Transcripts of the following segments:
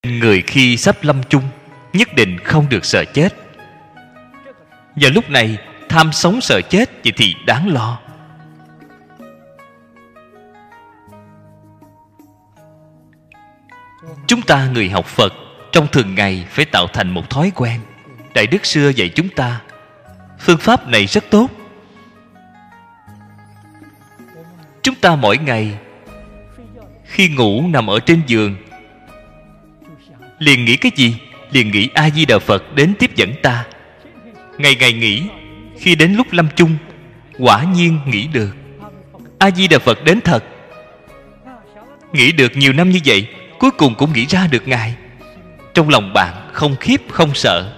Người khi sắp lâm chung nhất định không được sợ chết. Và lúc này tham sống sợ chết, vậy thì đáng lo. Chúng ta người học Phật trong thường ngày phải tạo thành một thói quen. Đại Đức xưa dạy chúng ta phương pháp này rất tốt. Chúng ta mỗi ngày khi ngủ nằm ở trên giường liền nghĩ cái gì? Liền nghĩ A Di Đà Phật đến tiếp dẫn ta. Ngày ngày nghĩ. Khi đến lúc lâm chung, quả nhiên nghĩ được A Di Đà Phật đến thật. Nghĩ được nhiều năm như vậy, cuối cùng cũng nghĩ ra được Ngài. Trong lòng bạn không khiếp không sợ.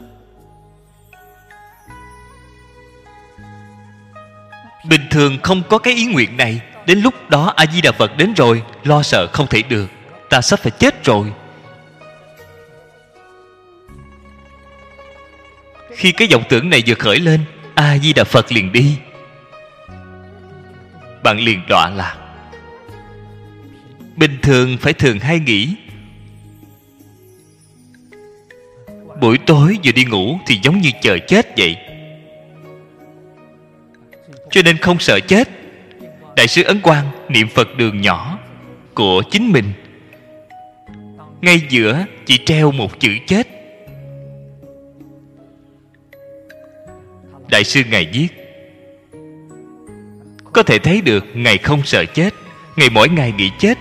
Bình thường không có cái ý nguyện này. Đến lúc đó A Di Đà Phật đến rồi, lo sợ không thể được. Ta sắp phải chết rồi. Khi cái vọng tưởng này vừa khởi lên, A Di Đà Phật liền đi. Bạn liền đọa lạc. Bình thường phải thường hay nghĩ. Buổi tối vừa đi ngủ thì giống như chờ chết vậy. Cho nên không sợ chết. Đại sư Ấn Quang niệm Phật đường nhỏ của chính mình, ngay giữa chỉ treo một chữ chết. Đại sư Ngài viết, có thể thấy được Ngài không sợ chết. Ngài mỗi ngày nghĩ chết.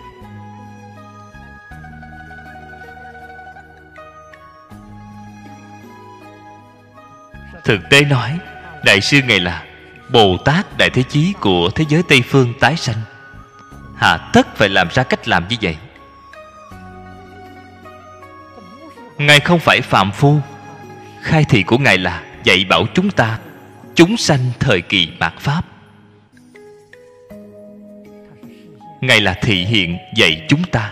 Thực tế nói, Đại sư Ngài là Bồ Tát Đại Thế Chí của thế giới Tây Phương tái sanh. Hà tất phải làm ra cách làm như vậy. Ngài không phải phàm phu. Khai thị của Ngài là dạy bảo chúng ta chúng sanh thời kỳ mạt Pháp. Ngài là thị hiện dạy chúng ta.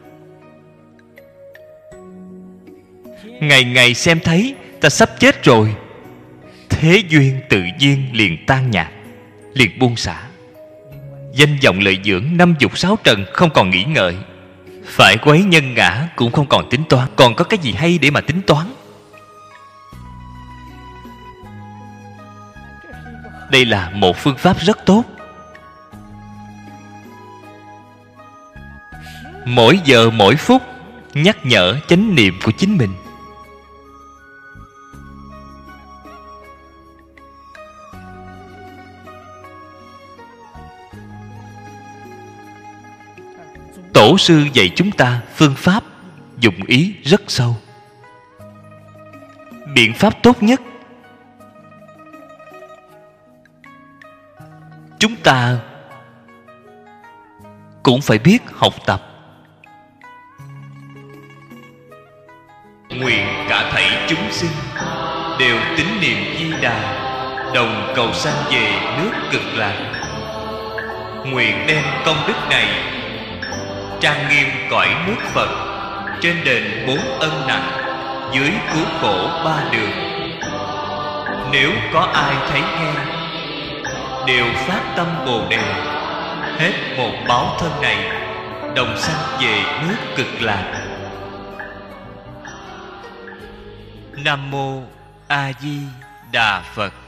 Ngày ngày xem thấy ta sắp chết rồi, thế duyên tự nhiên liền tan nhạt, liền buông xả. Danh vọng lợi dưỡng, năm dục sáu trần không còn nghĩ ngợi. Phải quấy nhân ngã cũng không còn tính toán. Còn có cái gì hay để mà tính toán? Đây là một phương pháp rất tốt. Mỗi giờ mỗi phút nhắc nhở chánh niệm của chính mình. Tổ sư dạy chúng ta phương pháp dụng ý rất sâu. Biện pháp tốt nhất chúng ta cũng phải biết học tập. Nguyện cả thảy chúng sinh đều tín niệm Di Đà, đồng cầu sanh về nước Cực Lạc. Nguyện đem công đức này trang nghiêm cõi nước Phật, trên đền 4 ân nặng, dưới cứu khổ 3 đường. Nếu có ai thấy nghe, đều phát tâm Bồ Đề, hết một báo thân này, đồng sanh về nước Cực Lạc. Nam mô A Di Đà Phật.